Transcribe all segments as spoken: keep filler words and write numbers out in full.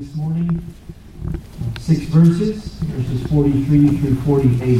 this morning. Six verses, verses forty-three through forty-eight.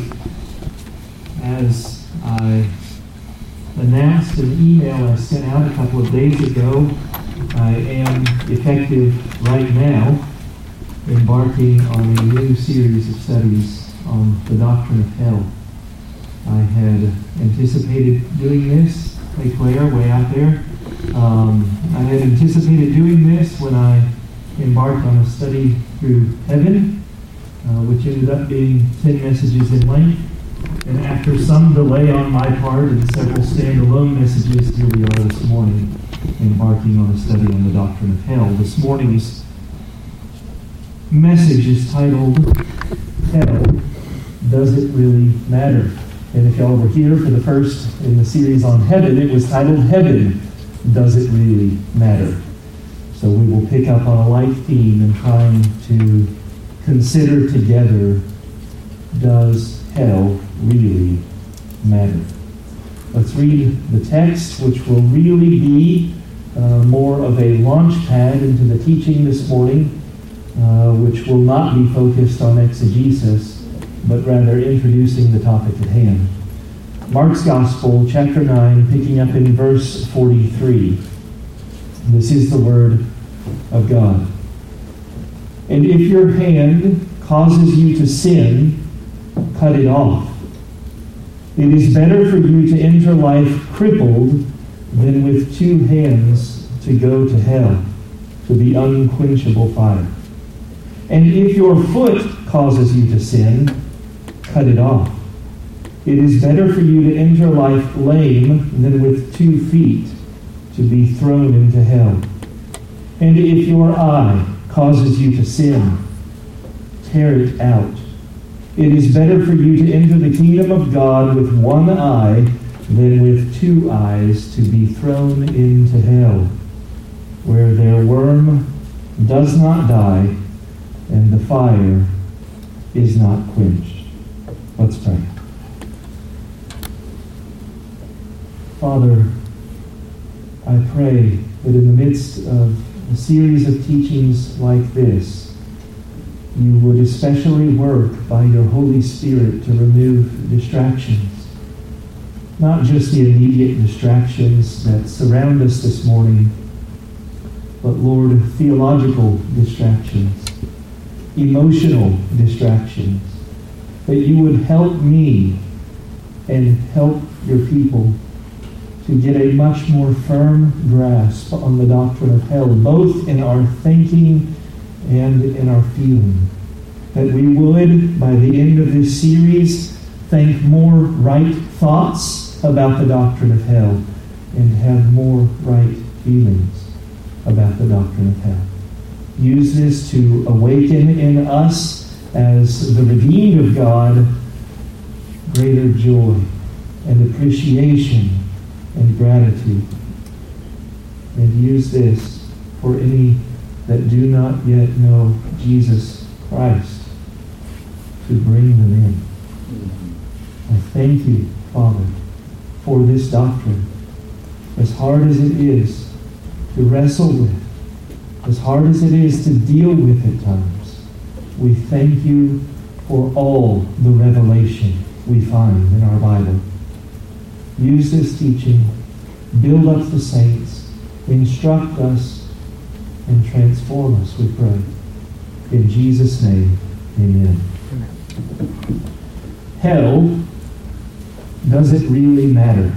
As I announced in an email I sent out a couple of days ago, I am effective right now embarking on a new series of studies on the doctrine of hell. I had anticipated doing this, hey Claire, way out there. Um, I had anticipated doing this when I embarked on a study through heaven, uh, which ended up being ten messages in length. And after some delay on my part and several standalone messages, here we are this morning, embarking on a study on the doctrine of hell. This morning's message is titled, Hell, Does It Really Matter? And if y'all were here for the first in the series on heaven, it was titled, Heaven, Does It Really Matter? So we will pick up on a like theme in trying to consider together, does hell really matter? Let's read the text, which will really be uh, more of a launch pad into the teaching this morning, uh, which will not be focused on exegesis, but rather introducing the topic at hand. Mark's Gospel, chapter nine, picking up in verse forty-three. This is the word of God. And if your hand causes you to sin, cut it off. It is better for you to enter life crippled than with two hands to go to hell, to the unquenchable fire. And if your foot causes you to sin, cut it off. It is better for you to enter life lame than with two feet to be thrown into hell. And if your eye causes you to sin, tear it out. It is better for you to enter the kingdom of God with one eye than with two eyes to be thrown into hell, where their worm does not die and the fire is not quenched. Let's pray. Father, I pray that in the midst of a series of teachings like this, you would especially work by your Holy Spirit to remove distractions. Not just the immediate distractions that surround us this morning, but, Lord, theological distractions, emotional distractions, that you would help me and help your people to get a much more firm grasp on the doctrine of hell, both in our thinking and in our feeling. That we would, by the end of this series, think more right thoughts about the doctrine of hell and have more right feelings about the doctrine of hell. Use this to awaken in us, as the redeemed of God, greater joy and appreciation and gratitude. And use this for any that do not yet know Jesus Christ, to bring them in. I thank you, Father, for this doctrine. As hard as it is to wrestle with, as hard as it is to deal with at times, we thank you for all the revelation we find in our Bible. Use this teaching, build up the saints, instruct us, and transform us, we pray. In Jesus' name, amen. Amen. Hell, does it really matter?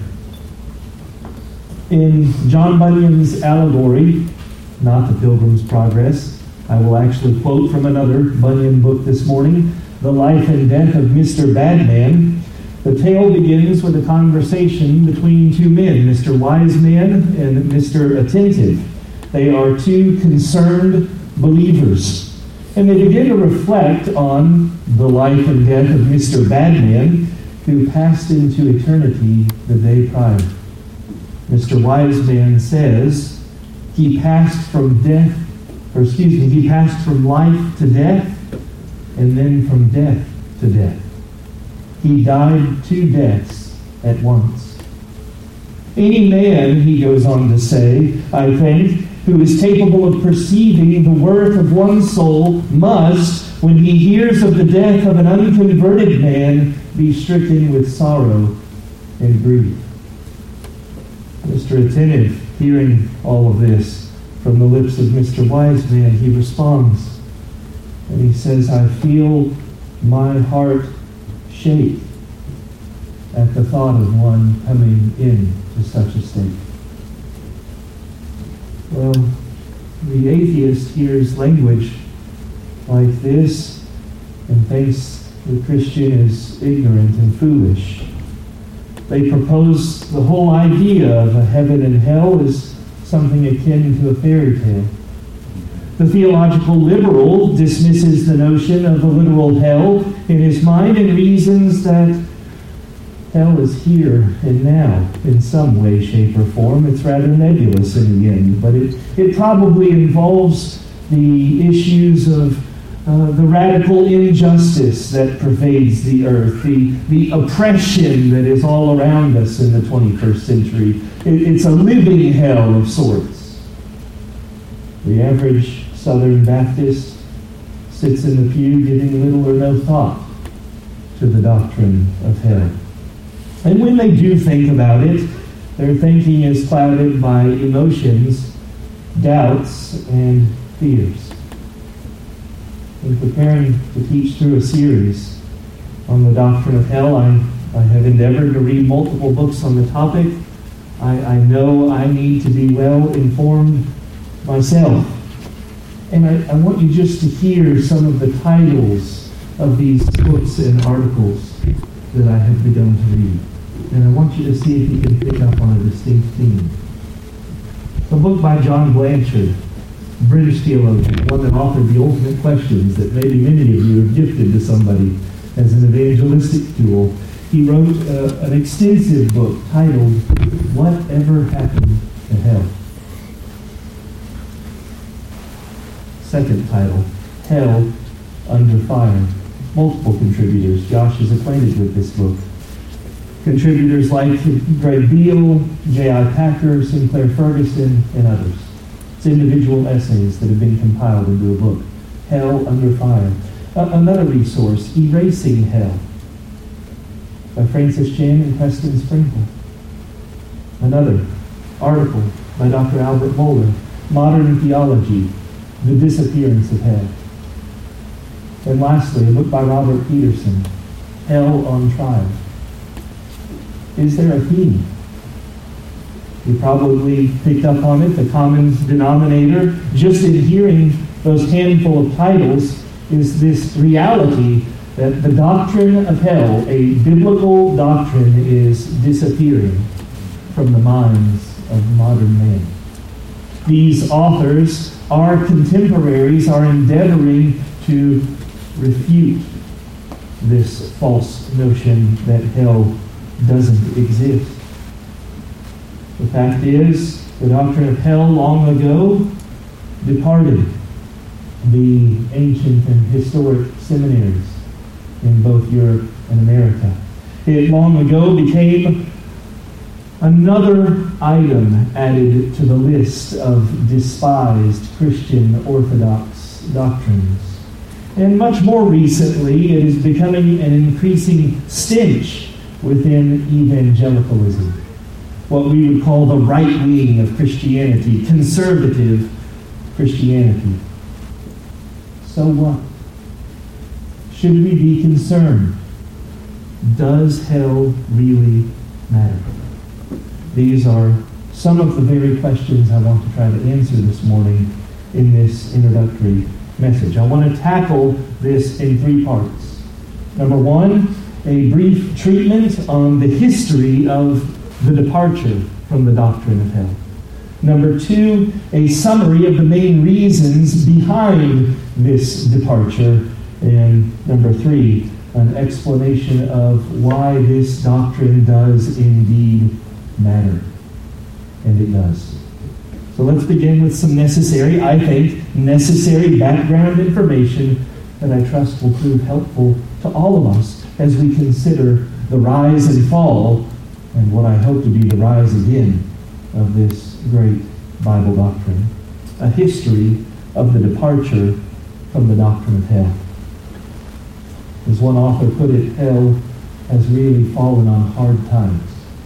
In John Bunyan's allegory, not The Pilgrim's Progress, I will actually quote from another Bunyan book this morning, The Life and Death of Mister Badman. The tale begins with a conversation between two men, Mister Wiseman and Mister Attentive. They are two concerned believers, and they begin to reflect on the life and death of Mister Badman, who passed into eternity the day prior. Mister Wiseman says, he passed from death, or excuse me, he passed from life to death, and then from death to death. He died two deaths at once. Any man, he goes on to say, I think, who is capable of perceiving the worth of one soul must, when he hears of the death of an unconverted man, be stricken with sorrow and grief. Mister Attentive, hearing all of this from the lips of Mister Wiseman, he responds, and he says, I feel my heart shake at the thought of one coming into such a state. Well, the atheist hears language like this and thinks the Christian is ignorant and foolish. They propose the whole idea of a heaven and hell as something akin to a fairy tale. The theological liberal dismisses the notion of a literal hell in his mind and reasons that hell is here and now in some way, shape, or form. It's rather nebulous in the end, but it, it probably involves the issues of uh, the radical injustice that pervades the earth, the, the oppression that is all around us in the twenty-first century. It, it's a living hell of sorts. The average Southern Baptist sits in the pew giving little or no thought to the doctrine of hell. And when they do think about it, their thinking is clouded by emotions, doubts, and fears. In preparing to teach through a series on the doctrine of hell, I, I have endeavored to read multiple books on the topic. I, I know I need to be well informed myself. And I, I want you just to hear some of the titles of these books and articles that I have begun to read. And I want you to see if you can pick up on a distinct theme. A book by John Blanchard, British theologian, one that authored The Ultimate Questions that maybe many of you have gifted to somebody as an evangelistic tool. He wrote uh, an extensive book titled, Whatever Happened to Hell? Second title, Hell Under Fire. Multiple contributors. Josh is acquainted with this book. Contributors like Greg Beale, J I Packer, Sinclair Ferguson, and others. It's individual essays that have been compiled into a book, Hell Under Fire. Uh, another resource, Erasing Hell, by Francis Chan and Preston Sprinkle. Another article by Doctor Albert Mohler, Modern Theology, The Disappearance of Hell. And lastly, a book by Robert Peterson, Hell on Trial. Is there a theme? You probably picked up on it. The common denominator, just in hearing those handful of titles, is this reality that the doctrine of hell, a biblical doctrine, is disappearing from the minds of modern men. These authors, our contemporaries, are endeavoring to refute this false notion that hell doesn't exist. The fact is, the doctrine of hell long ago departed the ancient and historic seminaries in both Europe and America. It long ago became another item added to the list of despised Christian Orthodox doctrines. And much more recently, it is becoming an increasing stench within evangelicalism, what we would call the right wing of Christianity, conservative Christianity. So what? Should we be concerned? Does hell really matter? These are some of the very questions I want to try to answer this morning in this introductory message. I want to tackle this in three parts. Number one, a brief treatment on the history of the departure from the doctrine of hell. Number two, a summary of the main reasons behind this departure. And number three, an explanation of why this doctrine does indeed matter. And it does. So let's begin with some necessary, I think, necessary background information that I trust will prove helpful to all of us as we consider the rise and fall, and what I hope to be the rise again, of this great Bible doctrine. a history of the departure from the doctrine of hell. As one author put it, hell has really fallen on hard times.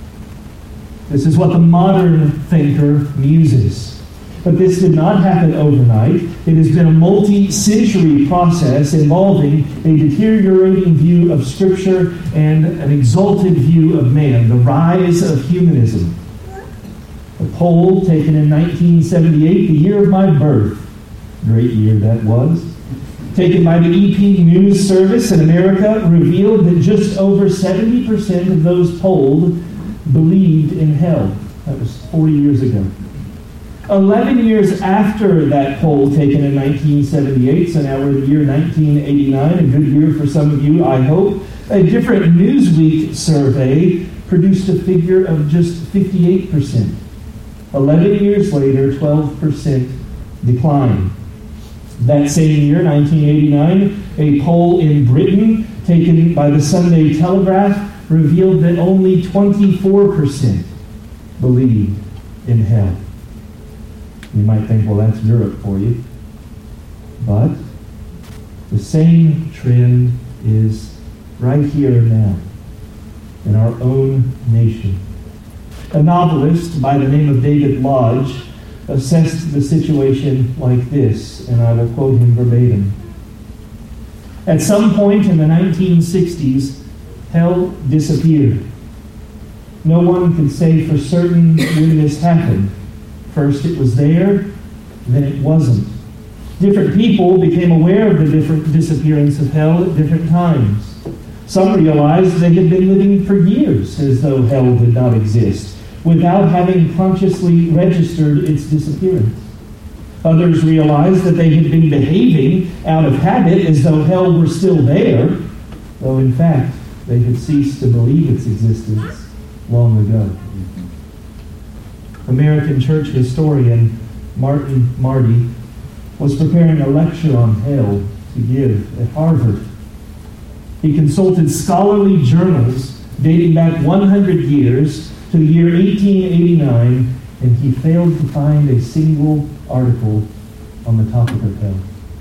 This is what the modern thinker muses. But this did not happen overnight. It has been a multi-century process involving a deteriorating view of Scripture and an exalted view of man, the rise of humanism. A poll taken in nineteen seventy-eight, the year of my birth, great year that was, taken by the E P News Service in America, revealed that just over seventy percent of those polled believed in hell. That was forty years ago. Eleven years after that poll taken in nineteen seventy-eight, so now we're in the year nineteen eighty-nine, a good year for some of you, I hope, a different Newsweek survey produced a figure of just fifty-eight percent. Eleven years later, twelve percent decline. That same year, nineteen eighty-nine, a poll in Britain taken by the Sunday Telegraph revealed that only twenty-four percent believed in hell. You might think, well, that's Europe for you. But the same trend is right here and now in our own nation. A novelist by the name of David Lodge assessed the situation like this, and I will quote him verbatim. At some point in the nineteen sixties, hell disappeared. No one could say for certain when this happened. First it was there, then it wasn't. Different people became aware of the different disappearance of hell at different times. Some realized they had been living for years as though hell did not exist, without having consciously registered its disappearance. Others realized that they had been behaving out of habit as though hell were still there, though in fact they had ceased to believe its existence long ago. American church historian Martin Marty was preparing a lecture on hell to give at Harvard. He consulted scholarly journals dating back one hundred years to the year eighteen eighty-nine, and he failed to find a single article on the topic of hell.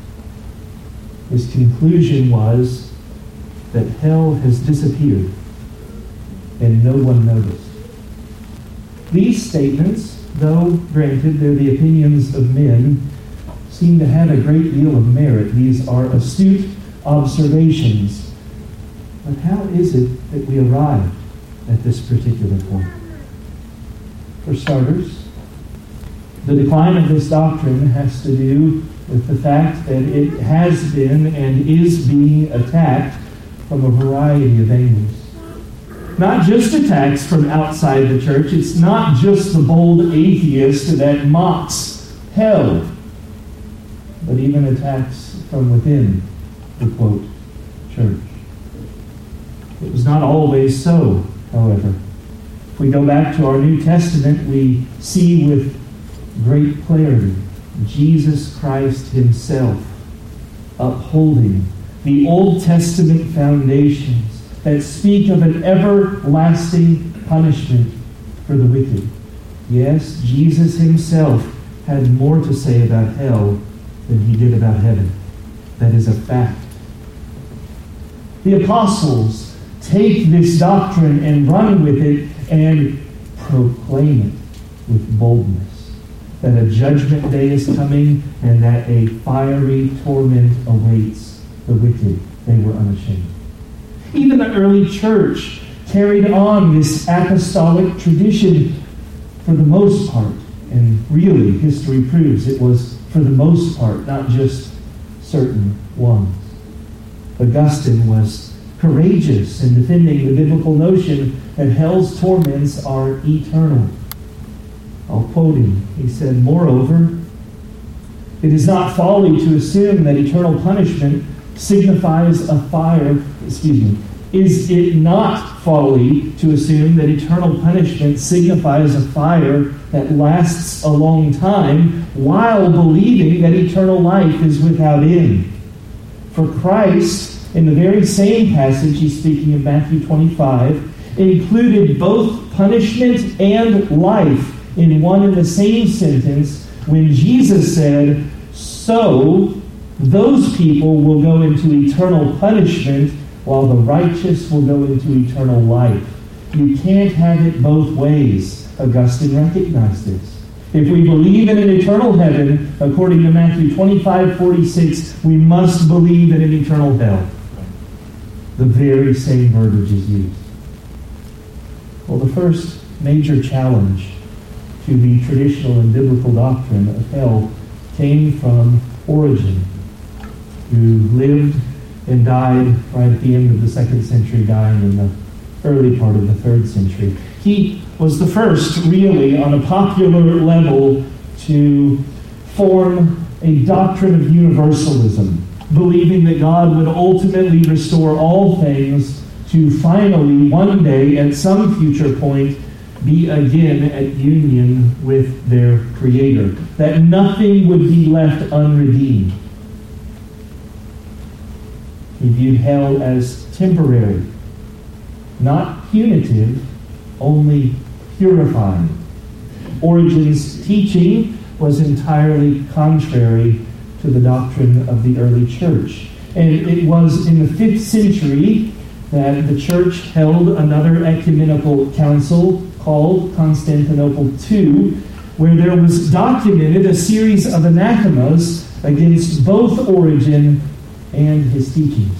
His conclusion was that hell has disappeared and no one noticed. These statements, though granted they're the opinions of men, seem to have a great deal of merit. These are astute observations. But how is it that we arrived at this particular point? For starters, the decline of this doctrine has to do with the fact that it has been and is being attacked from a variety of angles. Not just attacks from outside the church. It's not just the bold atheist that mocks hell, but even attacks from within the, quote, church. It was not always so, however. If we go back to our New Testament, we see with great clarity Jesus Christ himself upholding the Old Testament foundations that speak of an everlasting punishment for the wicked. Yes, Jesus himself had more to say about hell than he did about heaven. That is a fact. The apostles take this doctrine and run with it and proclaim it with boldness, that a judgment day is coming and that a fiery torment awaits the wicked. They were unashamed. Even the early church carried on this apostolic tradition for the most part. And really, history proves it was for the most part, not just certain ones. Augustine was courageous in defending the biblical notion that hell's torments are eternal. I'll quote him. He said, "Moreover, it is not folly to assume that eternal punishment signifies a fire, excuse me, is it not folly to assume that eternal punishment signifies a fire that lasts a long time while believing that eternal life is without end? For Christ, in the very same passage, he's speaking of Matthew twenty-five, included both punishment and life in one and the same sentence when Jesus said, "So those people will go into eternal punishment, while the righteous will go into eternal life." You can't have it both ways. Augustine recognized this. If we believe in an eternal heaven, according to Matthew twenty-five forty-six, we must believe in an eternal hell. The very same verbiage is used. Well, the first major challenge to the traditional and biblical doctrine of hell came from Origen, who lived and died right at the end of the second century, dying in the early part of the third century. He was the first, really, on a popular level, to form a doctrine of universalism, believing that God would ultimately restore all things to finally, one day, at some future point, be again at union with their Creator, that nothing would be left unredeemed. He viewed hell as temporary, not punitive, only purifying. Origen's teaching was entirely contrary to the doctrine of the early church. And it was in the fifth century that the church held another ecumenical council called Constantinople the Second, where there was documented a series of anathemas against both Origen and his teachings.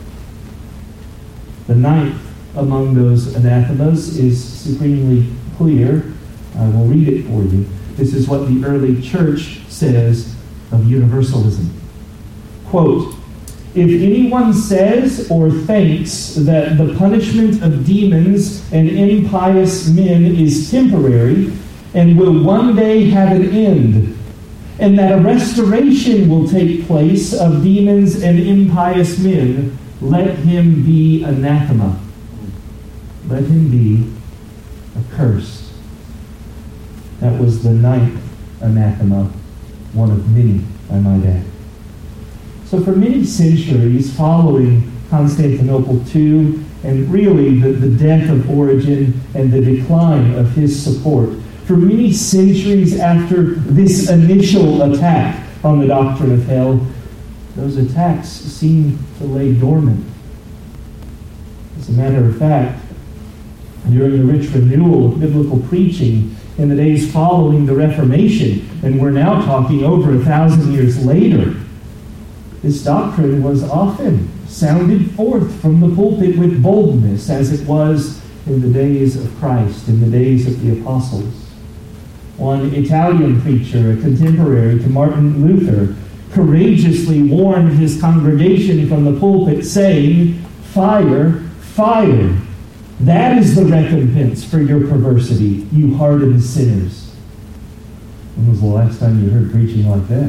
The ninth among those anathemas is supremely clear. I will read it for you. This is what the early church says of universalism. Quote, "If anyone says or thinks that the punishment of demons and impious men is temporary and will one day have an end, and that a restoration will take place of demons and impious men, let him be anathema. Let him be accursed." That was the ninth anathema, one of many, I might add. So for many centuries following Constantinople the Second, and really the, the death of Origen and the decline of his support, for many centuries after this initial attack on the doctrine of hell, those attacks seem to lay dormant. As a matter of fact, during the rich renewal of biblical preaching in the days following the Reformation, and we're now talking over a thousand years later, this doctrine was often sounded forth from the pulpit with boldness, as it was in the days of Christ, in the days of the apostles. One Italian preacher, a contemporary to Martin Luther, courageously warned his congregation from the pulpit, saying, "Fire, fire! That is the recompense for your perversity, you hardened sinners." When was the last time you heard preaching like that?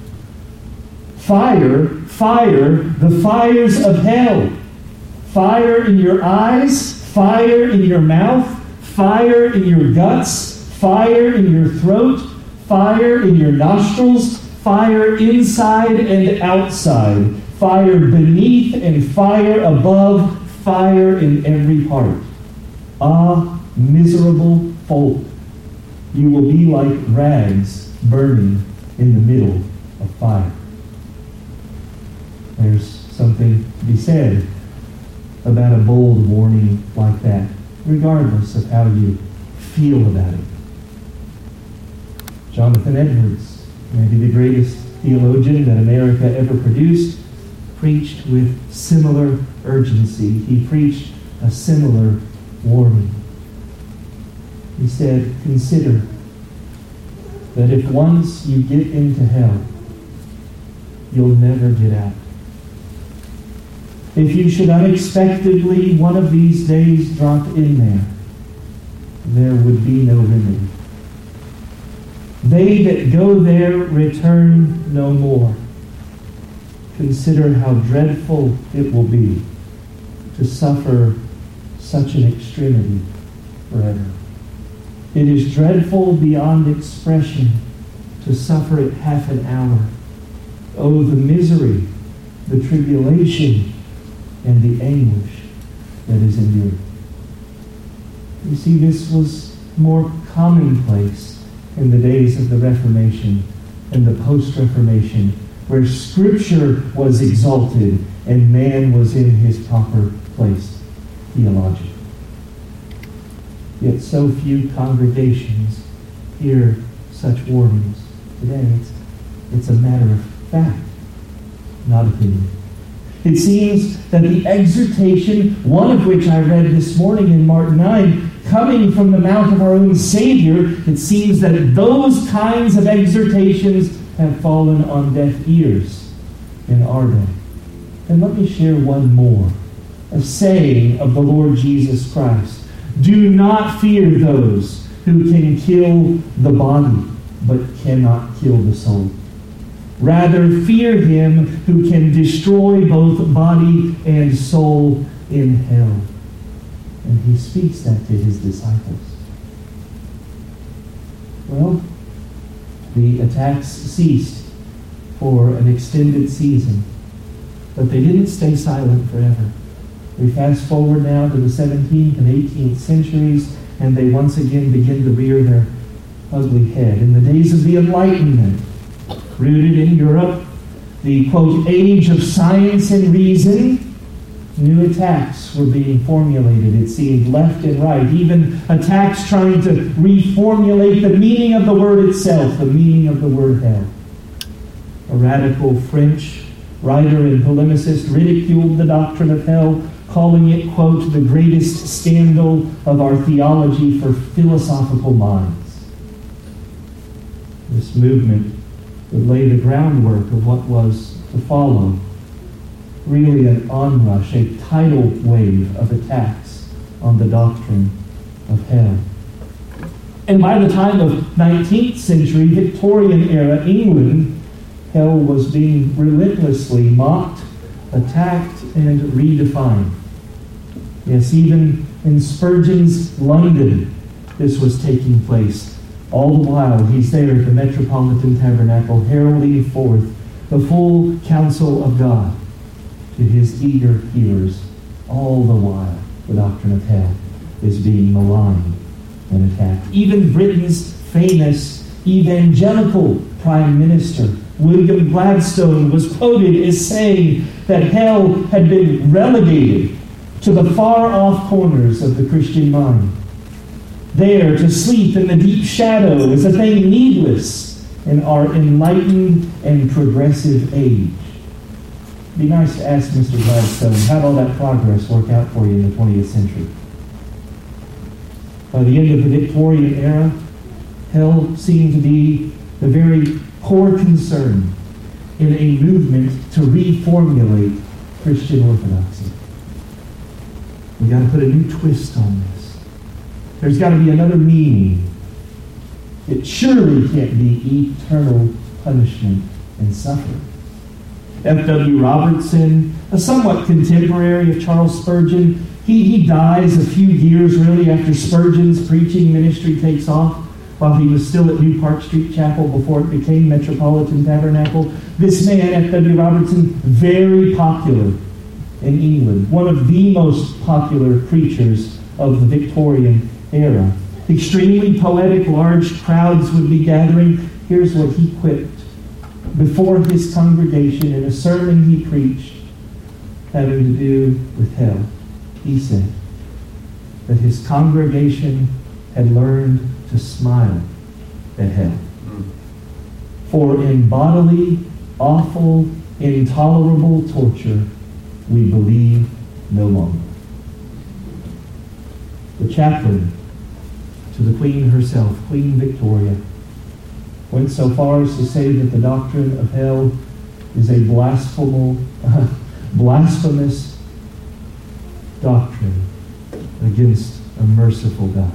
Fire, fire, the fires of hell. Fire in your eyes, fire in your mouth, fire in your guts, fire in your throat, fire in your nostrils, fire inside and outside, fire beneath and fire above, fire in every part. Ah, miserable folk, you will be like rags burning in the middle of fire. There's something to be said about a bold warning like that, regardless of how you feel about it. Jonathan Edwards, maybe the greatest theologian that America ever produced, preached with similar urgency. He preached a similar warning. He said, "Consider that if once you get into hell, you'll never get out. If you should unexpectedly one of these days drop in there, there would be no remedy. They that go there return no more. Consider how dreadful it will be to suffer such an extremity forever. It is dreadful beyond expression to suffer it half an hour. Oh, the misery, the tribulation, and the anguish that is endured." You see, this was more commonplace in the days of the Reformation and the post-Reformation, where Scripture was exalted and man was in his proper place theologically. Yet so few congregations hear such warnings today. It's, it's a matter of fact, not opinion. It seems that the exhortation, one of which I read this morning in Mark nine, coming from the mouth of our own Savior, it seems that those kinds of exhortations have fallen on deaf ears in our day. And let me share one more, a saying of the Lord Jesus Christ. Do not fear those who can kill the body, but cannot kill the soul. Rather, fear him who can destroy both body and soul in hell. And he speaks that to his disciples. Well, the attacks ceased for an extended season, but they didn't stay silent forever. We fast forward now to the seventeenth and eighteenth centuries, and they once again begin to rear their ugly head. In the days of the Enlightenment, rooted in Europe, the, quote, age of science and reason, new attacks were being formulated, it seemed, left and right. Even attacks trying to reformulate the meaning of the word itself, the meaning of the word hell. A radical French writer and polemicist ridiculed the doctrine of hell, calling it, quote, the greatest scandal of our theology for philosophical minds. This movement would lay the groundwork of what was to follow. Really an onrush, a tidal wave of attacks on the doctrine of hell. And by the time of nineteenth century, Victorian era England, hell was being relentlessly mocked, attacked, and redefined. Yes, even in Spurgeon's London, this was taking place. All the while, he's there at the Metropolitan Tabernacle, heralding forth the full counsel of God to his eager hearers. All the while, the doctrine of hell is being maligned and attacked. Even Britain's famous evangelical Prime Minister, William Gladstone, was quoted as saying that hell had been relegated to the far-off corners of the Christian mind. There to sleep in the deep shadow is a thing needless in our enlightened and progressive age. It'd be nice to ask Mister Gladstone, how did all that progress work out for you in the twentieth century? By the end of the Victorian era, hell seemed to be the very core concern in a movement to reformulate Christian orthodoxy. We've got to put a new twist on this. There's got to be another meaning. It surely can't be eternal punishment and suffering. F W Robertson, a somewhat contemporary of Charles Spurgeon, he, he dies a few years really after Spurgeon's preaching ministry takes off, while he was still at New Park Street Chapel before it became Metropolitan Tabernacle. This man, F W Robertson, very popular in England, one of the most popular preachers of the Victorian era. Extremely poetic, large crowds would be gathering. Here's what he quipped before his congregation in a sermon he preached having to do with hell. He said that his congregation had learned to smile at hell. For in bodily, awful, intolerable torture, we believe no longer. The chaplain to the Queen herself, Queen Victoria, went so far as to say that the doctrine of hell is a blasphemous, uh, blasphemous doctrine against a merciful God.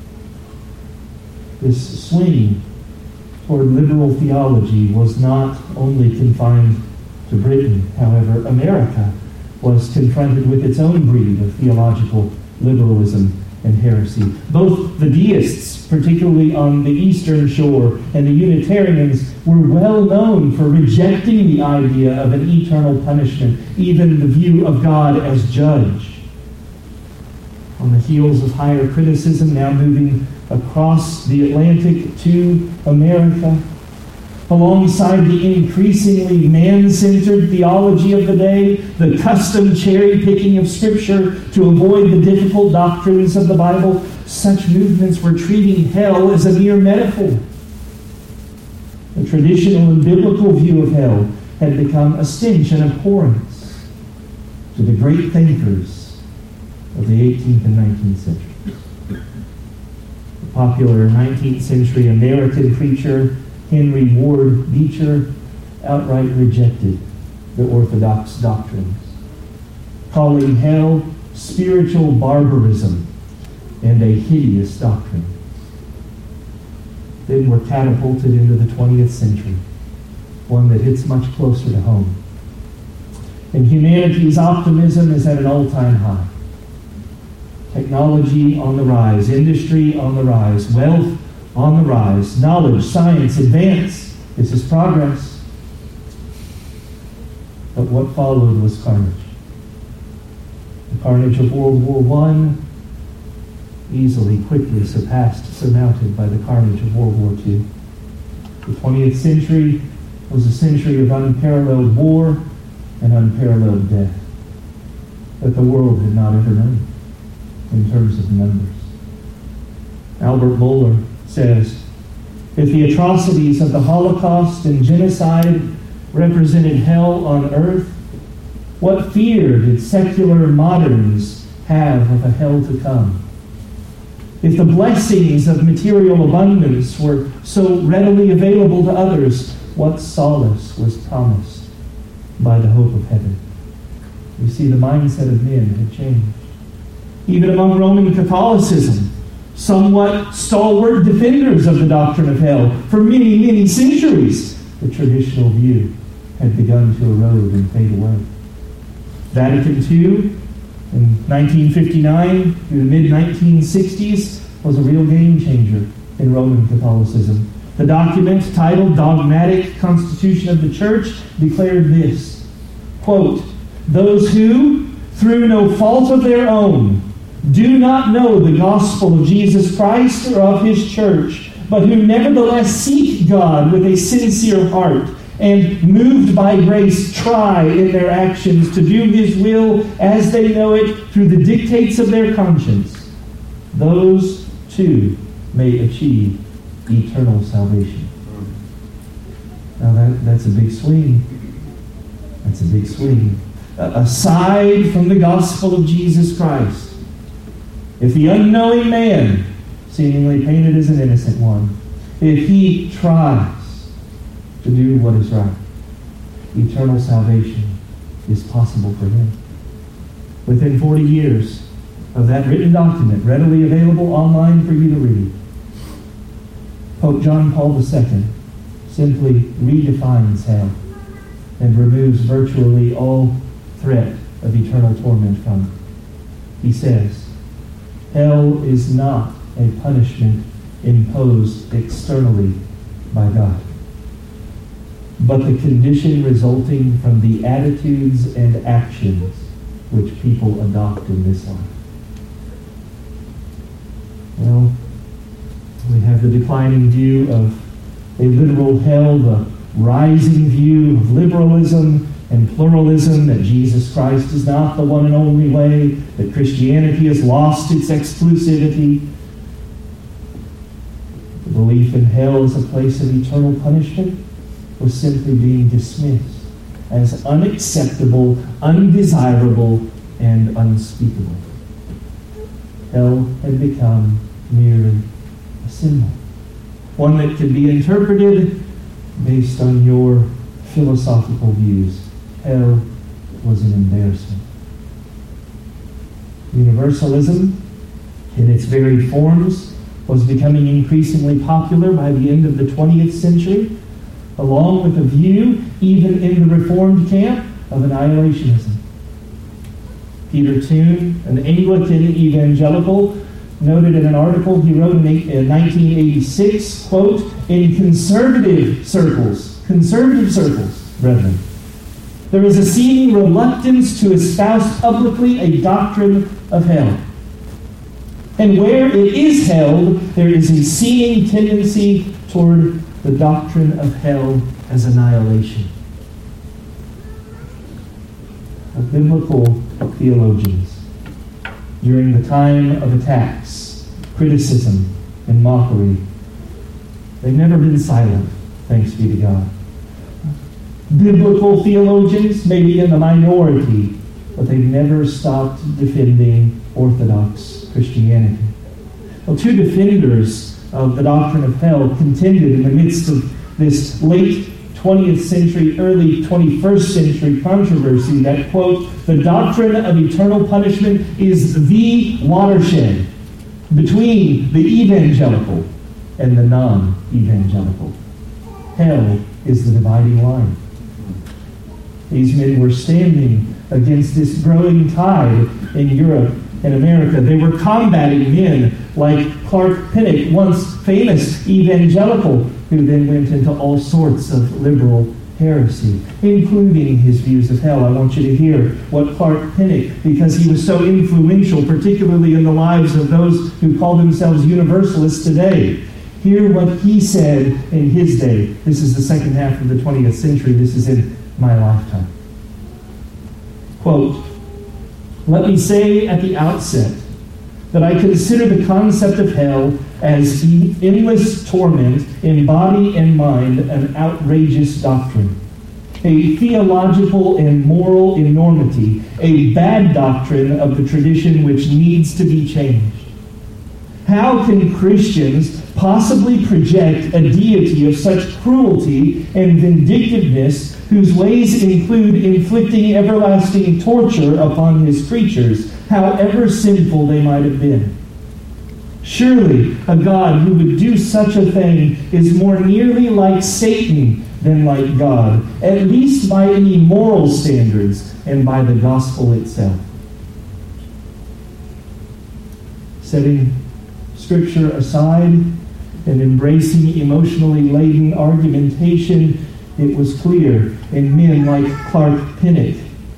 This swing toward liberal theology was not only confined to Britain. However, America was confronted with its own breed of theological liberalism and heresy. Both the deists, particularly on the eastern shore, and the Unitarians were well known for rejecting the idea of an eternal punishment, even the view of God as judge. on the heels of higher criticism, now moving across the Atlantic to America, alongside the increasingly man-centered theology of the day, the custom cherry-picking of Scripture to avoid the difficult doctrines of the Bible, such movements were treating hell as a mere metaphor. The traditional and biblical view of hell had become a stench and abhorrence to the great thinkers of the eighteenth and nineteenth centuries. The popular nineteenth century American preacher Henry Ward Beecher outright rejected the Orthodox doctrines, calling hell spiritual barbarism and a hideous doctrine. Then we're catapulted into the twentieth century, one that hits much closer to home. And humanity's optimism is at an all-time high. Technology on the rise, industry on the rise, wealth on the rise, knowledge, science, advance. This is progress. But what followed was carnage. The carnage of World War One, easily, quickly surpassed, surmounted by the carnage of World War Two. The twentieth century was a century of unparalleled war and unparalleled death that the world had not ever known in terms of numbers. Albert Mohler says, if the atrocities of the Holocaust and genocide represented hell on earth, what fear did secular moderns have of a hell to come? If the blessings of material abundance were so readily available to others, what solace was promised by the hope of heaven? You see, the mindset of men had changed. Even among Roman Catholicism, somewhat stalwart defenders of the doctrine of hell, for many, many centuries, the traditional view had begun to erode and fade away. Vatican Two, in nineteen fifty-nine through the mid nineteen sixties, was a real game changer in Roman Catholicism. The document, titled Dogmatic Constitution of the Church, declared this, quote, those who, through no fault of their own, do not know the gospel of Jesus Christ or of His church, but who nevertheless seek God with a sincere heart, and moved by grace try in their actions to do His will as they know it through the dictates of their conscience, those too may achieve eternal salvation. Now that, that's a big swing. That's a big swing. Uh, aside from the gospel of Jesus Christ, if the unknowing man, seemingly painted as an innocent one, if he tries to do what is right, eternal salvation is possible for him. Within forty years of that written document, readily available online for you to read, Pope John Paul the Second simply redefines hell and removes virtually all threat of eternal torment from it. He says, hell is not a punishment imposed externally by God, but the condition resulting from the attitudes and actions which people adopt in this life. Well, we have the declining view of a literal hell, the rising view of liberalism and pluralism, that Jesus Christ is not the one and only way, that Christianity has lost its exclusivity. The belief in hell as a place of eternal punishment was simply being dismissed as unacceptable, undesirable, and unspeakable. Hell had become merely a symbol, one that could be interpreted based on your philosophical views. Hell was an embarrassment. Universalism, in its varied forms, was becoming increasingly popular by the end of the twentieth century, along with a view, even in the Reformed camp, of annihilationism. Peter Toon, an Anglican evangelical, noted in an article he wrote in nineteen eighty-six, quote, in conservative circles, conservative circles, brethren, there is a seeming reluctance to espouse publicly a doctrine of hell. And where it is held, there is a seeming tendency toward the doctrine of hell as annihilation. Of biblical theologians, during the time of attacks, criticism, and mockery, they've never been silent, thanks be to God. Biblical theologians may be in the minority, but they've never stopped defending Orthodox Christianity. Well, two defenders of the doctrine of hell contended in the midst of this late twentieth century, early twenty-first century controversy that, quote, the doctrine of eternal punishment is the watershed between the evangelical and the non-evangelical. Hell is the dividing line. These men were standing against this growing tide in Europe and America. They were combating men like Clark Pinnock, once famous evangelical, who then went into all sorts of liberal heresy, including his views of hell. I want you to hear what Clark Pinnock, because he was so influential, particularly in the lives of those who call themselves universalists today. Hear what he said in his day. This is the second half of the twentieth century. This is in my lifetime. Quote, let me say at the outset that I consider the concept of hell as endless torment in body and mind an outrageous doctrine, a theological and moral enormity, a bad doctrine of the tradition which needs to be changed. How can Christians possibly project a deity of such cruelty and vindictiveness whose ways include inflicting everlasting torture upon his creatures, however sinful they might have been? Surely a God who would do such a thing is more nearly like Satan than like God, at least by any moral standards and by the gospel itself. Setting Scripture aside and embracing emotionally laden argumentation, it was clear in men like Clark Pinnock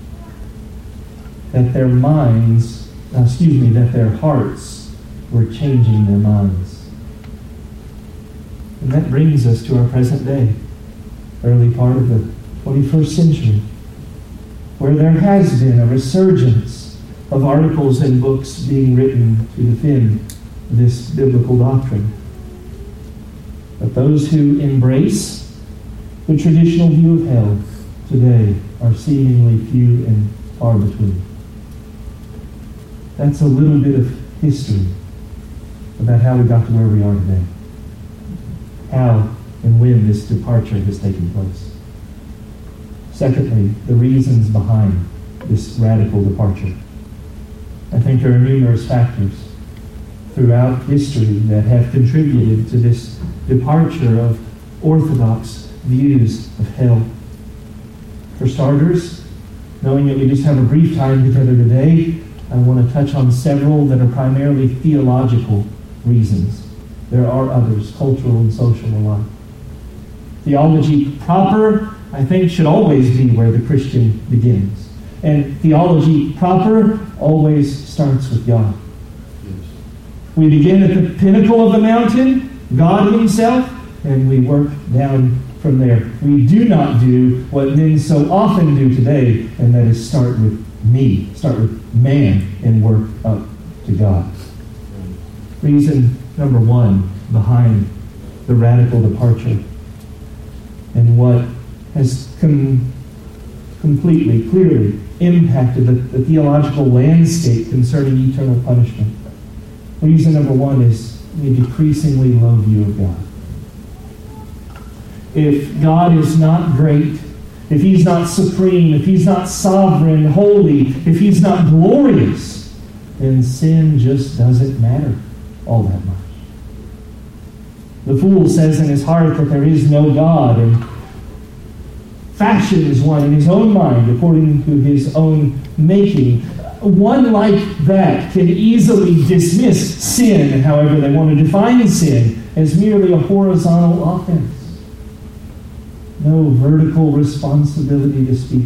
that their minds, excuse me, that their hearts were changing their minds. And that brings us to our present day, early part of the twenty-first century, where there has been a resurgence of articles and books being written to defend this biblical doctrine. But those who embrace the traditional view of hell today are seemingly few and far between. That's a little bit of history about how we got to where we are today. How and when this departure has taken place. Secondly, the reasons behind this radical departure. I think there are numerous factors throughout history that have contributed to this departure of orthodox views of hell. For starters, knowing that we just have a brief time together today, I want to touch on several that are primarily theological reasons. There are others, cultural and social alike. Theology proper, I think, should always be where the Christian begins. And theology proper always starts with God. We begin at the pinnacle of the mountain, God himself, and we work down from there. We do not do what men so often do today, and that is start with me, start with man, and work up to God. Reason number one behind the radical departure and what has com- completely, clearly impacted the, the theological landscape concerning eternal punishment. Reason number one is a decreasingly low view of God. If God is not great, if he's not supreme, if he's not sovereign, holy, if he's not glorious, then sin just doesn't matter all that much. The fool says in his heart that there is no God, and fashions one in his own mind according to his own making. One like that can easily dismiss sin, however they want to define sin, as merely a horizontal offense. No vertical responsibility to speak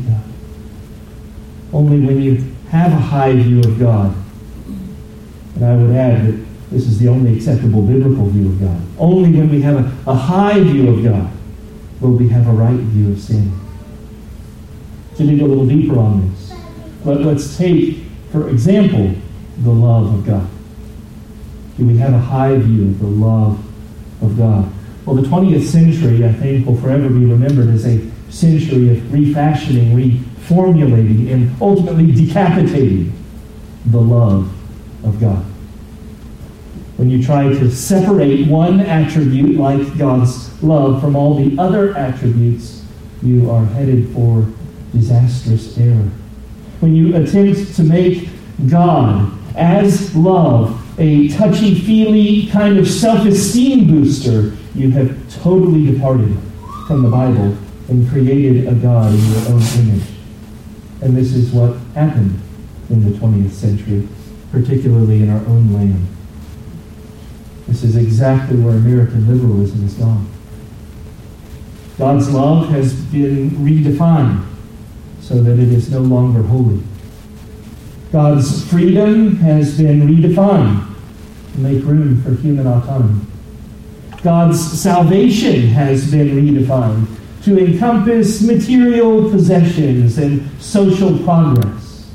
of. Only when you have a high view of God. And I would add that This is the only acceptable biblical view of God. Only when we have a, a high view of God will we have a right view of sin. To dig a little deeper on this, let, let's take, for example, the love of God. Do we have a high view of the love of God? Well, the twentieth century, I think, will forever be remembered as a century of refashioning, reformulating, and ultimately decapitating the love of God. When you try to separate one attribute like God's love from all the other attributes, you are headed for disastrous error. When you attempt to make God as love a touchy-feely kind of self-esteem booster, you have totally departed from the Bible and created a God in your own image. And this is what happened in the twentieth century, particularly in our own land. This is exactly where American liberalism has gone. God's love has been redefined so that it is no longer holy. God's freedom has been redefined to make room for human autonomy. God's salvation has been redefined to encompass material possessions and social progress.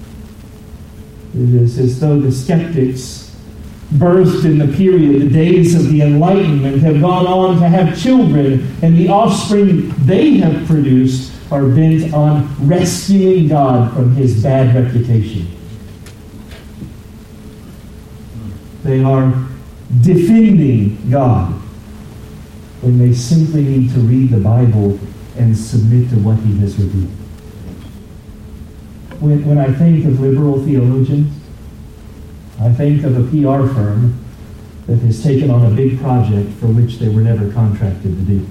It is as though the skeptics birthed in the period, the days of the Enlightenment, have gone on to have children, and the offspring they have produced are bent on rescuing God from his bad reputation. They are defending God when they simply need to read the Bible and submit to what he has revealed. When, when I think of liberal theologians, I think of a P R firm that has taken on a big project for which they were never contracted to do.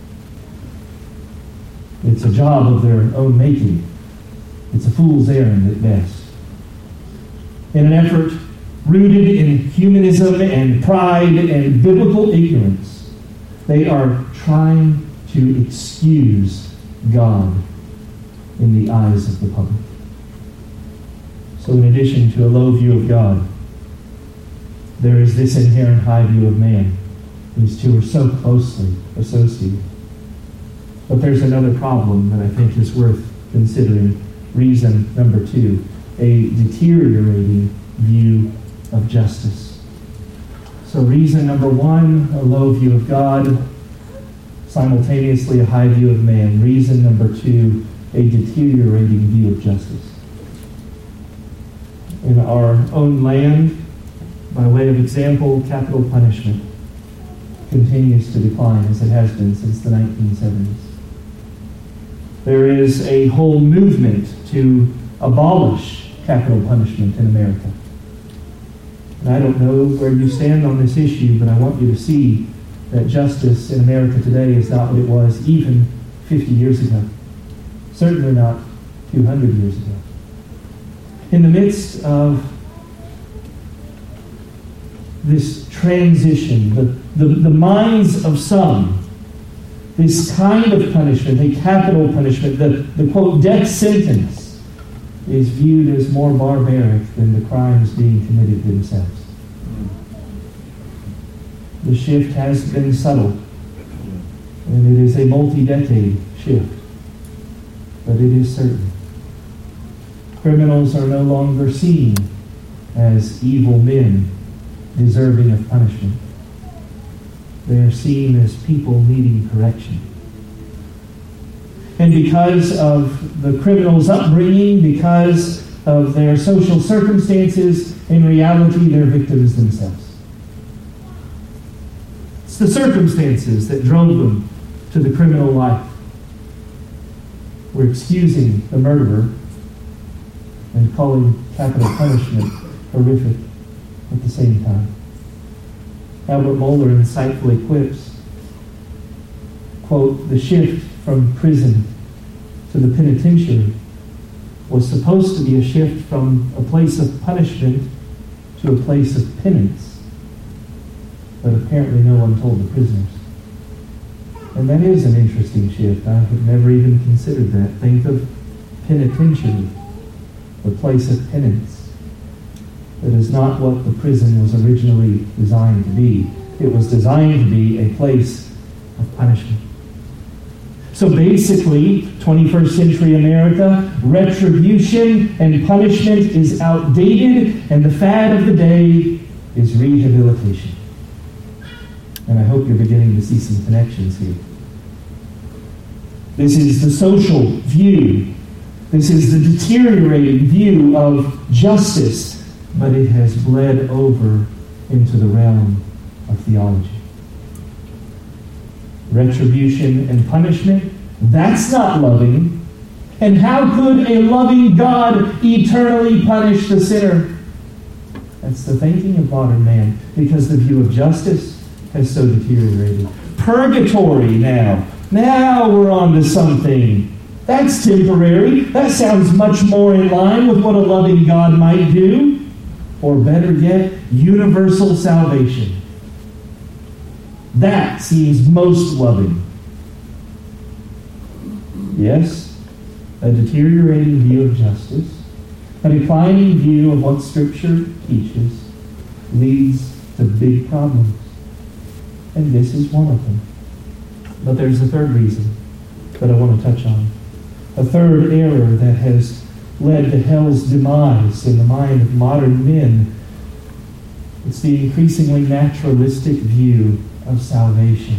It's a job of their own making. It's a fool's errand at best. In an effort rooted in humanism and pride and biblical ignorance, they are trying to excuse God in the eyes of the public. So in addition to a low view of God, there is this inherent high view of man. These two are so closely associated. But there's another problem that I think is worth considering. Reason number two, a deteriorating view of justice. So reason number one, a low view of God, simultaneously a high view of man. Reason number two, a deteriorating view of justice. In our own land, by way of example, capital punishment continues to decline as it has been since the nineteen seventies. There is a whole movement to abolish capital punishment in America. And I don't know where you stand on this issue, but I want you to see that justice in America today is not what it was even fifty years ago. Certainly not two hundred years ago. In the midst of this transition, the, the, the minds of some, this kind of punishment, a capital punishment, the, the quote, death sentence, is viewed as more barbaric than the crimes being committed themselves. The shift has been subtle, and it is a multi-decade shift, but it is certain. Criminals are no longer seen as evil men deserving of punishment. They are seen as people needing correction. And because of the criminal's upbringing, because of their social circumstances, in reality, they're victims themselves. It's the circumstances that drove them to the criminal life. We're excusing the murderer and calling capital punishment horrific at the same time. Albert Mohler insightfully quips, quote, the shift from prison to the penitentiary was supposed to be a shift from a place of punishment to a place of penance. But apparently no one told the prisoners. And that is an interesting shift. I have never even considered that. Think of penitentiary, the place of penance. That is not what the prison was originally designed to be. It was designed to be a place of punishment. So basically, twenty-first century America, retribution and punishment is outdated, and the fad of the day is rehabilitation. And I hope you're beginning to see some connections here. This is the social view. This is the deteriorating view of justice, but it has bled over into the realm of theology. Retribution and punishment, that's not loving. And how could a loving God eternally punish the sinner? That's the thinking of modern man, because the view of justice has so deteriorated. Purgatory now. Now we're on to something. That's temporary. That sounds much more in line with what a loving God might do. Or better yet, universal salvation. That seems most loving. Yes, a deteriorating view of justice, a declining view of what Scripture teaches, leads to big problems. And this is one of them. But there's a third reason that I want to touch on. A third error that has led to hell's demise in the mind of modern men. It's the increasingly naturalistic view of salvation.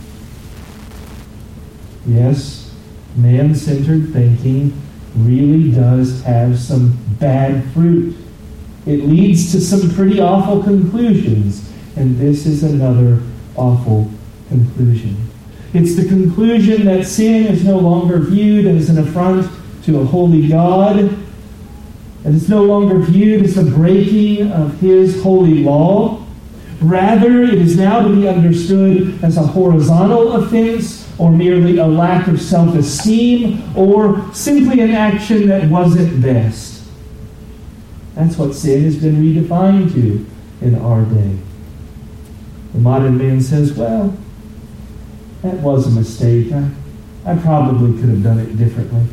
Yes, man-centered thinking really does have some bad fruit. It leads to some pretty awful conclusions, and this is another awful conclusion. It's the conclusion that sin is no longer viewed as an affront to a holy God, and it's no longer viewed as the breaking of His holy law. Rather, it is now to be understood as a horizontal offense, or merely a lack of self-esteem, or simply an action that wasn't best. That's what sin has been redefined to in our day. The modern man says, well, that was a mistake. I, I probably could have done it differently.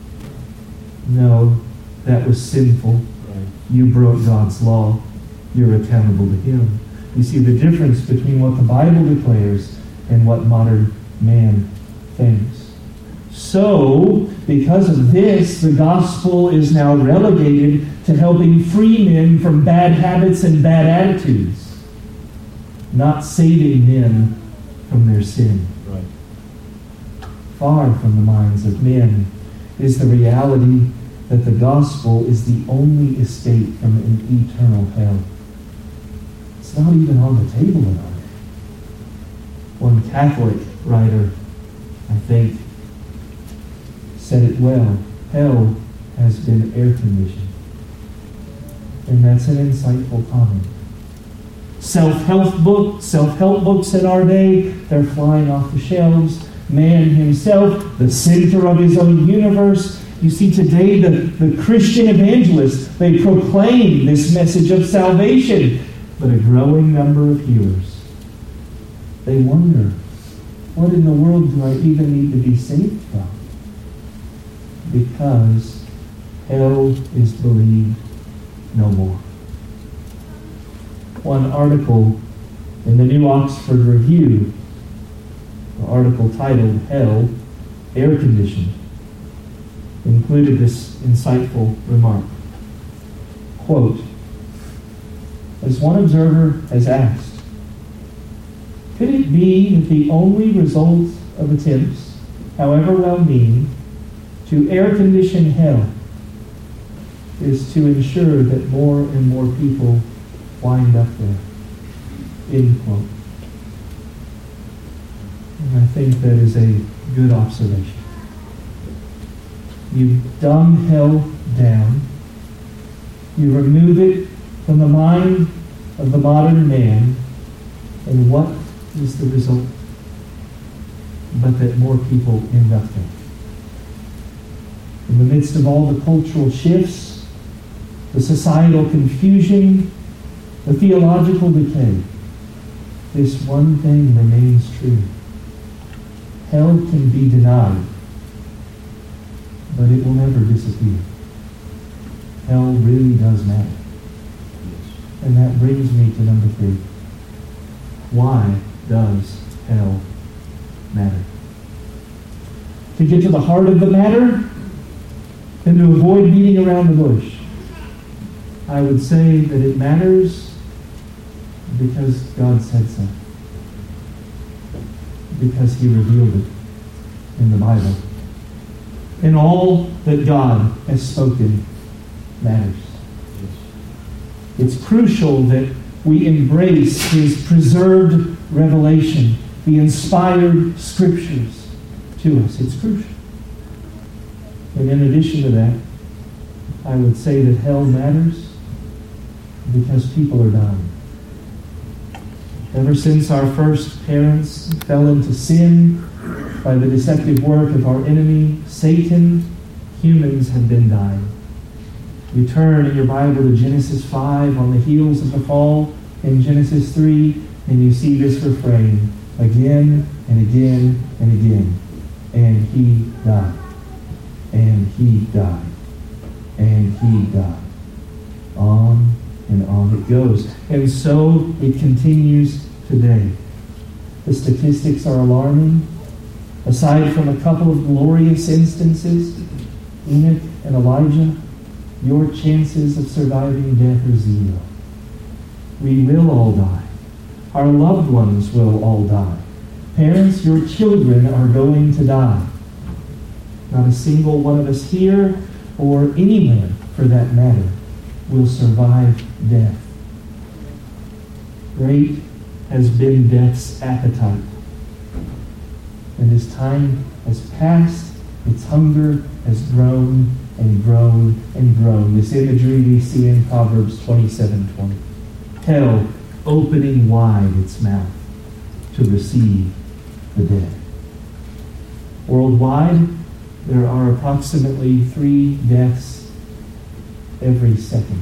No, that was sinful. Right. You broke God's law. You're accountable to Him. You see the difference between what the Bible declares and what modern man thinks. So, because of this, the gospel is now relegated to helping free men from bad habits and bad attitudes, not saving men from their sin. Right. Far from the minds of men is the reality that the gospel is the only escape from an eternal hell. It's not even on the table in our day. One Catholic writer, I think, said it well. Hell has been air-conditioned. And that's an insightful comment. Self-help book, self-help books in our day, they're flying off the shelves. Man himself, the center of his own universe. You see, today the, the Christian evangelists, they proclaim this message of salvation, but a growing number of hearers, they wonder, what in the world do I even need to be saved from? Because hell is believed no more. One article in the New Oxford Review, an article titled Hell, Air Conditioned, included this insightful remark. Quote, as one observer has asked, could it be that the only result of attempts, however well-meaning, to air-condition hell is to ensure that more and more people wind up there? End quote. And I think that is a good observation. You dumb hell down. You remove it from the mind of the modern man. And what is the result? But that more people end up there. In the midst of all the cultural shifts, the societal confusion, the theological decay, this one thing remains true. Hell can be denied, but it will never disappear. Hell really does matter. Yes. And that brings me to number three. Why does hell matter? To get to the heart of the matter and to avoid beating around the bush, I would say that it matters because God said so. Because He revealed it in the Bible. And all that God has spoken matters. It's crucial that we embrace His preserved revelation, the inspired Scriptures to us. It's crucial. And in addition to that, I would say that hell matters because people are dying. Ever since our first parents fell into sin by the deceptive work of our enemy, Satan, humans have been dying. You turn in your Bible to Genesis five on the heels of the fall, in Genesis three, and you see this refrain again and again and again. And he died. And he died. And he died. On and on it goes. And so it continues today. The statistics are alarming. Aside from a couple of glorious instances, Enoch and Elijah, your chances of surviving death are zero. We will all die. Our loved ones will all die. Parents, your children are going to die. Not a single one of us here, or anywhere for that matter, will survive death. Great has been death's appetite. And as time has passed, its hunger has grown and grown and grown. This imagery we see in Proverbs twenty-seven twenty. Hell opening wide its mouth to receive the dead. Worldwide, there are approximately three deaths every second.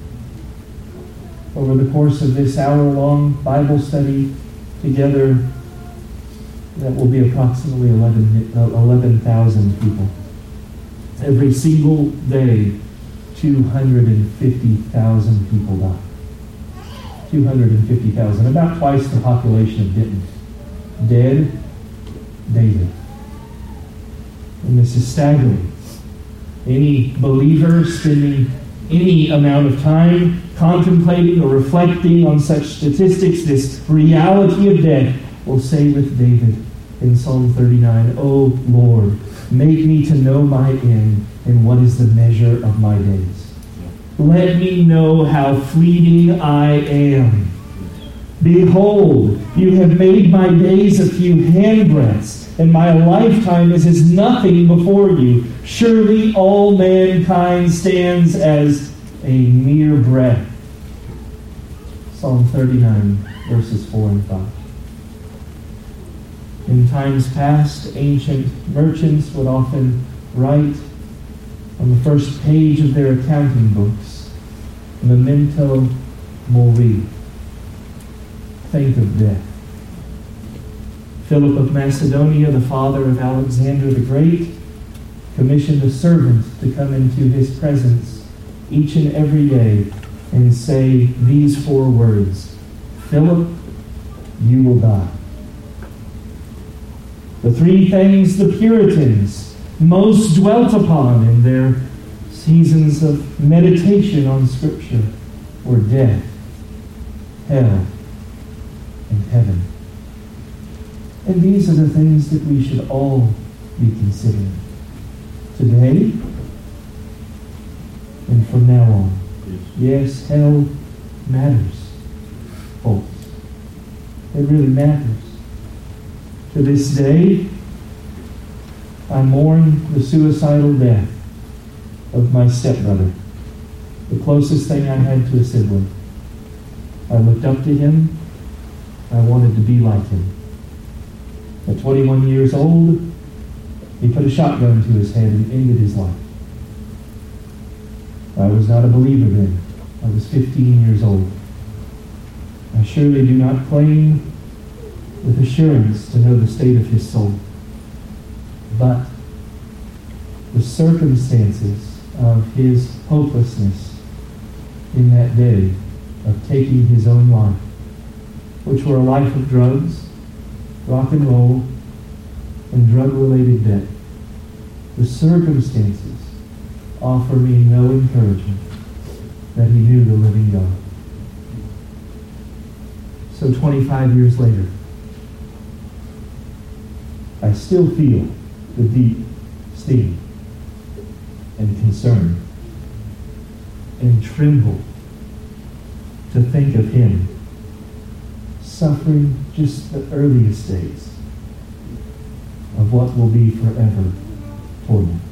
Over the course of this hour-long Bible study together, that will be approximately eleven thousand people. Every single day, two hundred fifty thousand people die. two hundred fifty thousand, about twice the population of Denton. Dead daily. And this is staggering. Any believer spending any amount of time contemplating or reflecting on such statistics, this reality of death, will say with David in Psalm thirty-nine, "O Lord, make me to know my end, and what is the measure of my days. Let me know how fleeting I am. Behold, you have made my days a few handbreadths, and my lifetime is as nothing before you. Surely all mankind stands as a mere breath." Psalm thirty-nine, verses four and five. In times past, ancient merchants would often write on the first page of their accounting books, "Memento mori," think of death. Philip of Macedonia, the father of Alexander the Great, commissioned a servant to come into his presence each and every day and say these four words: "Philip, you will die." The three things the Puritans most dwelt upon in their seasons of meditation on Scripture were death, hell, and heaven. And these are the things that we should all be considering today and from now on. Yes, hell matters, folks. It really matters. To this day, I mourn the suicidal death of my stepbrother, the closest thing I had to a sibling. I looked up to him. I wanted to be like him. At twenty-one years old, he put a shotgun to his head and ended his life. I was not a believer then. I was fifteen years old. I surely do not claim with assurance to know the state of his soul. But the circumstances of his hopelessness in that day of taking his own life, which were a life of drugs, rock and roll, and drug-related debt. The circumstances offer me no encouragement that he knew the living God. So twenty-five years later, I still feel the deep sting and concern and tremble to think of him suffering just the earliest days of what will be forever torment.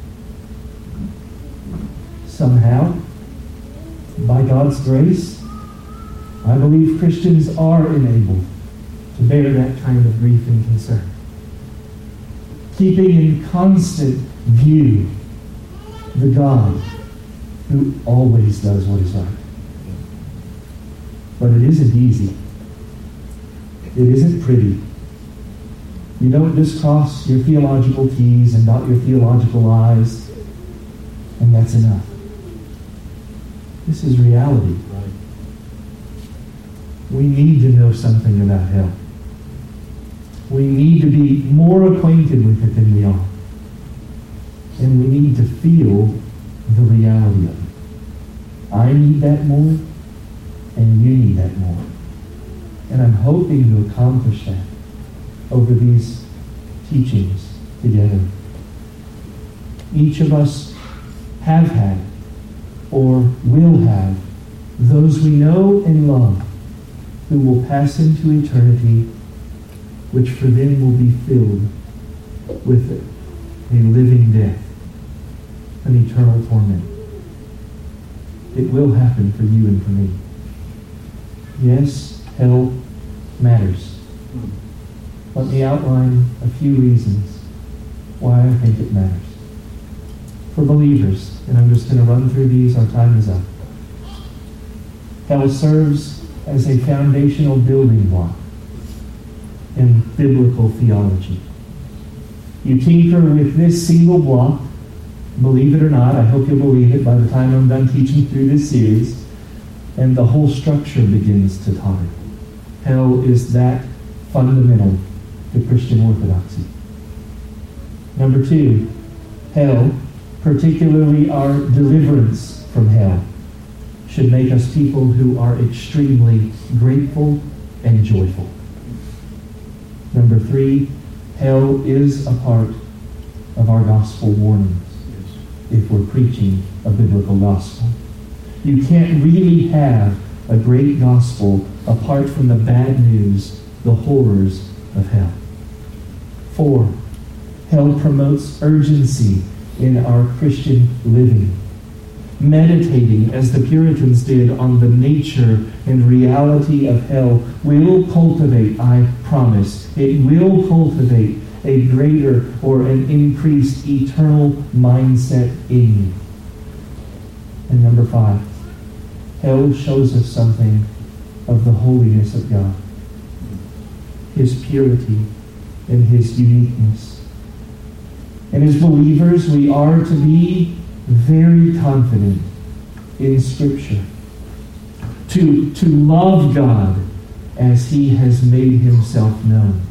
Somehow, by God's grace, I believe Christians are enabled to bear that kind of grief and concern, keeping in constant view the God who always does what is right. But it isn't easy. It isn't pretty. You don't just cross your theological T's and dot your theological I's, and that's enough. This is reality. Right. We need to know something about hell. We need to be more acquainted with it than we are. And we need to feel the reality of it. I need that more, and you need that more. And I'm hoping to accomplish that over these teachings together. Each of us have had or will have those we know and love who will pass into eternity, which for them will be filled with a living death, an eternal torment. It will happen for you and for me. Yes, hell matters. Let me outline a few reasons why I think it matters. For believers, and I'm just going to run through these, our time is up. Hell serves as a foundational building block in biblical theology. You tinker with this single block, believe it or not, I hope you'll believe it by the time I'm done teaching through this series, and the whole structure begins to totter. Hell is that fundamental to Christian orthodoxy. Number two, hell, particularly our deliverance from hell, should make us people who are extremely grateful and joyful. Number three, hell is a part of our gospel warnings if we're preaching a biblical gospel. You can't really have a great gospel apart from the bad news, the horrors of hell. Four, hell promotes urgency in our Christian living. Meditating, as the Puritans did, on the nature and reality of hell will cultivate, I promise, it will cultivate a greater or an increased eternal mindset in you. And number five, hell shows us something of the holiness of God, His purity and His uniqueness. And as believers, we are to be very confident in Scripture, to, to love God as He has made Himself known,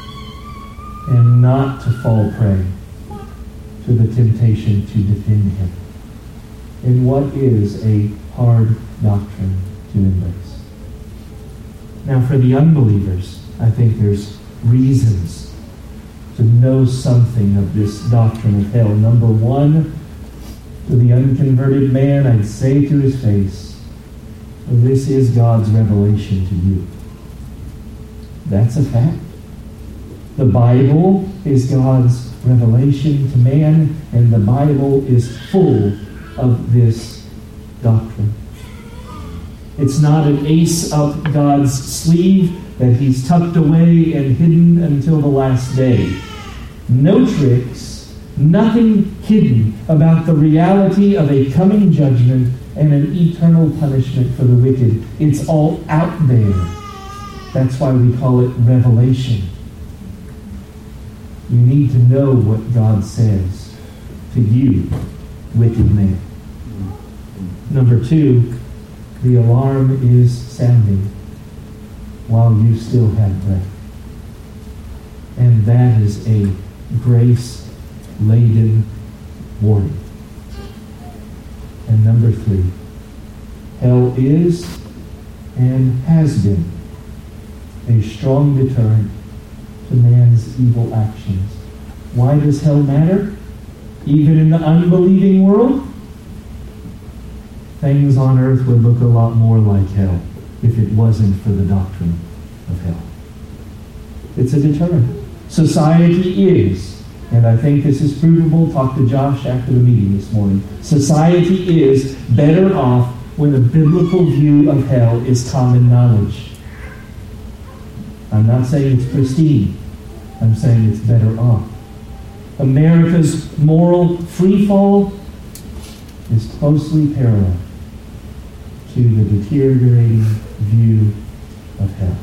and not to fall prey to the temptation to defend Him in what is a hard doctrine to embrace. Now, for the unbelievers, I think there's reasons to know something of this doctrine of hell. Number one, to the unconverted man, I'd say to his face, this is God's revelation to you. That's a fact. The Bible is God's revelation to man, and the Bible is full of this doctrine. It's not an ace up God's sleeve that He's tucked away and hidden until the last day. No tricks, nothing hidden about the reality of a coming judgment and an eternal punishment for the wicked. It's all out there. That's why we call it revelation. You need to know what God says to you, wicked man. Number two, The alarm is sounding while you still have breath. And that is a grace-laden warning. And number three, hell is and has been a strong deterrent to man's evil actions. Why does hell matter? Even in the unbelieving world? Things on earth would look a lot more like hell if it wasn't for the doctrine of hell. It's a deterrent. Society is, and I think this is provable, talk to Josh after the meeting this morning, society is better off when a biblical view of hell is common knowledge. I'm not saying it's pristine. I'm saying it's better off. America's moral freefall is closely parallel to the deteriorating view of hell.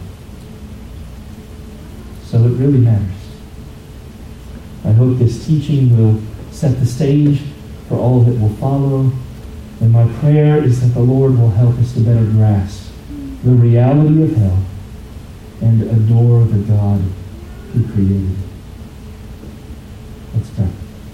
So it really matters. I hope this teaching will set the stage for all that will follow. And my prayer is that the Lord will help us to better grasp the reality of hell and adore the God who created it. Let's pray.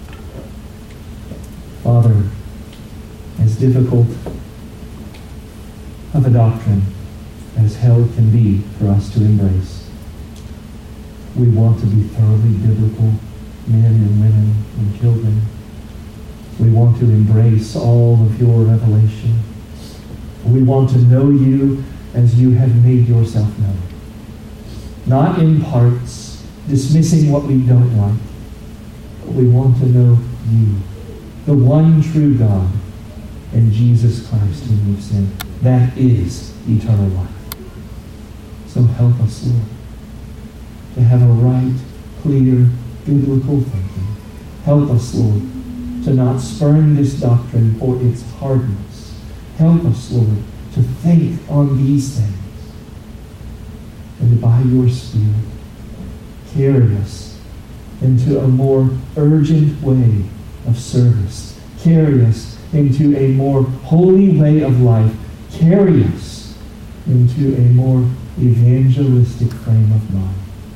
Father, as difficult of a doctrine as hell can be for us to embrace, we want to be thoroughly biblical men and women and children. We want to embrace all of your revelation. We want to know you as you have made yourself known. Not in parts, dismissing what we don't like, but we want to know you, the one true God, and Jesus Christ whom you've sent. That is eternal life. So help us, Lord, to have a right, clear, biblical thinking. Help us, Lord, to not spurn this doctrine for its hardness. Help us, Lord, to think on these things. And by your Spirit, carry us into a more urgent way of service. Carry us into a more holy way of life. Carry us into a more evangelistic frame of mind.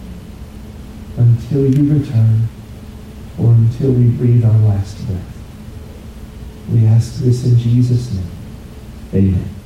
Until you return, or until we breathe our last breath. We ask this in Jesus' name. Amen.